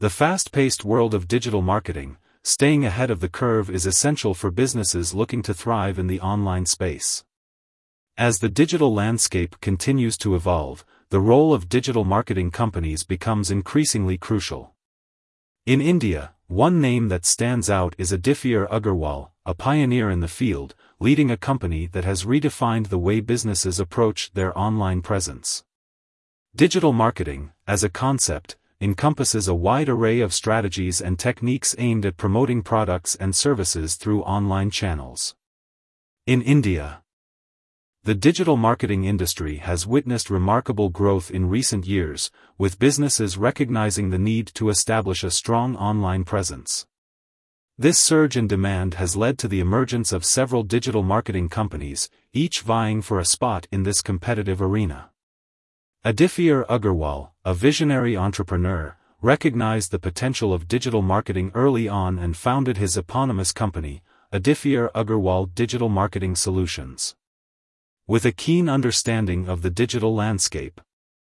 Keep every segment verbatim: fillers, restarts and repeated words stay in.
The fast-paced world of digital marketing, staying ahead of the curve is essential for businesses looking to thrive in the online space. As the digital landscape continues to evolve, the role of digital marketing companies becomes increasingly crucial. In India, one name that stands out is Aditya Agarwal, a pioneer in the field, leading a company that has redefined the way businesses approach their online presence. Digital marketing, as a concept, encompasses a wide array of strategies and techniques aimed at promoting products and services through online channels. In India, the digital marketing industry has witnessed remarkable growth in recent years, with businesses recognizing the need to establish a strong online presence. This surge in demand has led to the emergence of several digital marketing companies, each vying for a spot in this competitive arena. Aditya Agarwal, a visionary entrepreneur, recognized the potential of digital marketing early on and founded his eponymous company, Aditya Agarwal Digital Marketing Solutions. With a keen understanding of the digital landscape,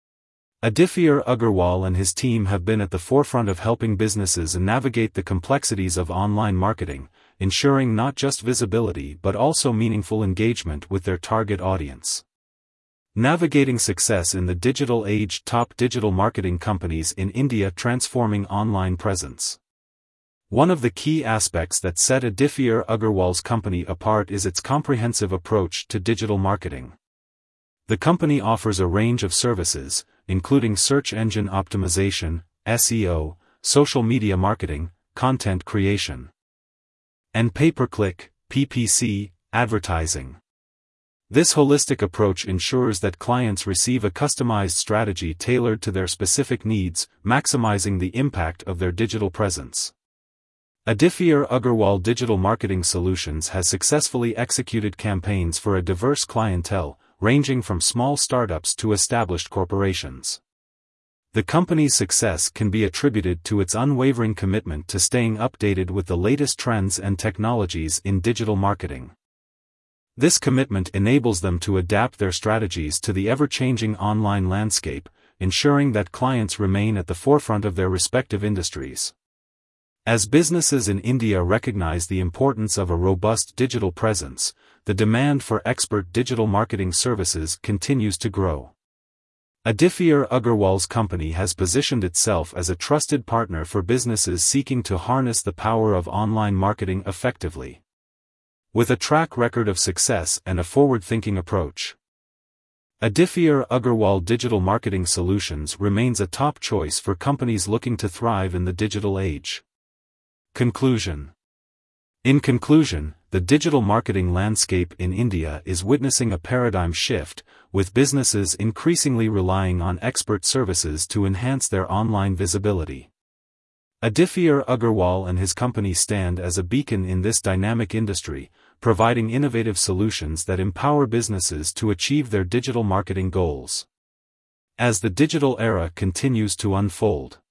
Aditya Agarwal and his team have been at the forefront of helping businesses navigate the complexities of online marketing, ensuring not just visibility but also meaningful engagement with their target audience. Navigating success in the digital age. Top digital marketing companies in India transforming online presence. One of the key aspects that set Aditya Agarwal's company apart is its comprehensive approach to digital marketing. The company offers a range of services, including search engine optimization, S E O, social media marketing, content creation, and pay-per-click, P P C, advertising. This holistic approach ensures that clients receive a customized strategy tailored to their specific needs, maximizing the impact of their digital presence. Aditya Agarwal Digital Marketing Solutions has successfully executed campaigns for a diverse clientele, ranging from small startups to established corporations. The company's success can be attributed to its unwavering commitment to staying updated with the latest trends and technologies in digital marketing. This commitment enables them to adapt their strategies to the ever-changing online landscape, ensuring that clients remain at the forefront of their respective industries. As businesses in India recognize the importance of a robust digital presence, the demand for expert digital marketing services continues to grow. Aditya Agarwal's company has positioned itself as a trusted partner for businesses seeking to harness the power of online marketing effectively. With a track record of success and a forward-thinking approach, Aditya Agarwal Digital Marketing Solutions remains a top choice for companies looking to thrive in the digital age. Conclusion. In conclusion, the digital marketing landscape in India is witnessing a paradigm shift, with businesses increasingly relying on expert services to enhance their online visibility. Aditya Agarwal and his company stand as a beacon in this dynamic industry, providing innovative solutions that empower businesses to achieve their digital marketing goals. As the digital era continues to unfold,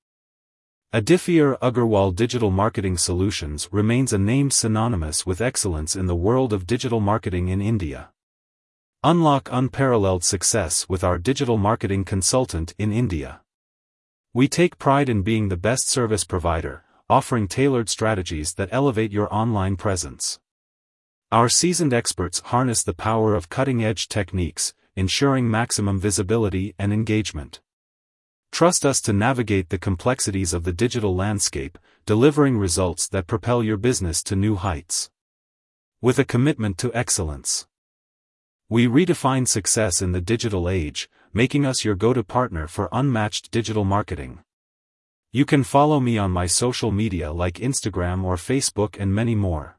Aditya Agarwal Digital Marketing Solutions remains a name synonymous with excellence in the world of digital marketing in India. Unlock unparalleled success with our digital marketing consultant in India. We take pride in being the best service provider, offering tailored strategies that elevate your online presence. Our seasoned experts harness the power of cutting-edge techniques, ensuring maximum visibility and engagement. Trust us to navigate the complexities of the digital landscape, delivering results that propel your business to new heights. With a commitment to excellence, we redefine success in the digital age, making us your go-to partner for unmatched digital marketing. You can follow me on my social media like Instagram or Facebook and many more.